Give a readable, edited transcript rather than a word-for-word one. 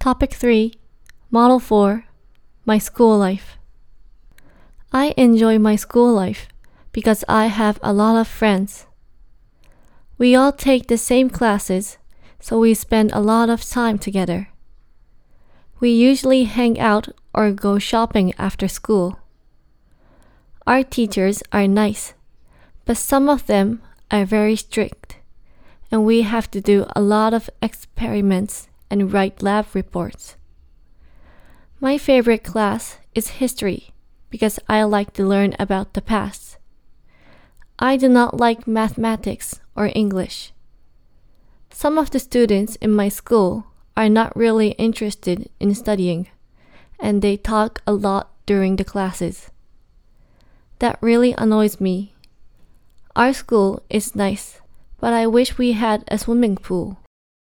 Topic 3, Model 4, My School Life. I enjoy my school life because I have a lot of friends. We all take the same classes, so we spend a lot of time together. We usually hang out or go shopping after school. Our teachers are nice, but some of them are very strict, and we have to do a lot of experiments and write lab reports. My favorite class is history because I like to learn about the past. I do not like mathematics or English. Some of the students in my school are not really interested in studying, and they talk a lot during the classes. That really annoys me. Our school is nice, but I wish we had a swimming pool.